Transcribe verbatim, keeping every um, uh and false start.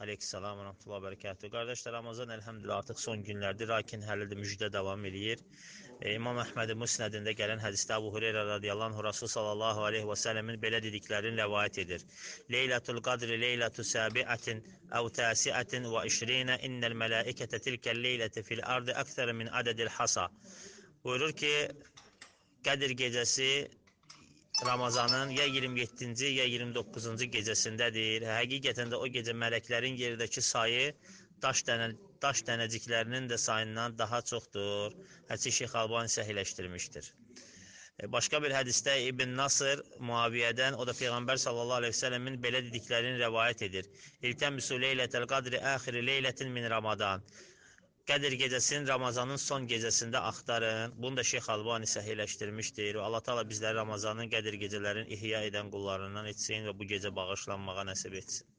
Aleykümselam və rəhmətullah və bərəkatuhu. Qardaşlar, Ramazan əlhəmdülillah artıq son günlərdir, lakin hələ də müjdə davam eləyir. E, İmam Əhmədin Musnədində gələn hədisdə Əbu Hüreyrə radiyallahu anh Rasul sallallahu aleyhi və səlləmin belə dediklərini rəvayət edir. Leylatul qadri leylatu səbiətin əv təsiətin və işrinə innəl mələikətə tilkəl leyləti fil ardı əksərə min ədədil hasa. Buyurur ki, Qədir gecəsi Ramazanın ya iyirmi yeddinci ya iyirmi doqquzuncu gecəsindədir. Həqiqətən də o gecə mələklərin yerdəki sayı daş, dənə, daş dənəciklərinin də sayından daha çoxdur. Hədisi Şeyx Albani səhiləşdirmişdir. Başqa bir hədisdə İbn Nasır Muaviyyədən, o da Peyğəmbər sallallahu aleyhi ve sellemin belə dediklərini rəvayət edir. İltəmisu leylətəl qadri əxiri leylətin min Ramadan. Qədir gecəsinin Ramazanın son gecəsində axtarın. Bunu da Şeyx Albani səhiləşdirmişdir. Allah Teala bizləri Ramazanın Qədir gecələrin ihya edən qullarından etsin və bu gecə bağışlanmağa nəsib etsin.